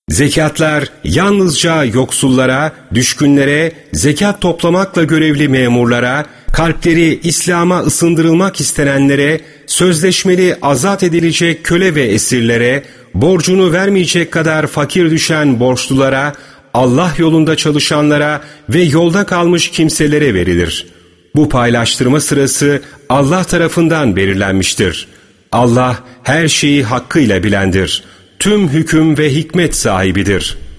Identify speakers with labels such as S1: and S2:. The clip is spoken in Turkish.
S1: Zekatlar yalnızca yoksullara, düşkünlere, zekat toplamakla görevli memurlara, kalpleri İslam'a ısındırılmak istenenlere, sözleşmeli azat edilecek köle ve esirlere, borcunu vermeyecek kadar fakir düşen borçlulara, Allah yolunda çalışanlara ve yolda kalmış kimselere verilir. Bu paylaştırma sırası Allah tarafından belirlenmiştir. Allah her şeyi hakkıyla bilendir. Tüm hüküm ve hikmet sahibidir.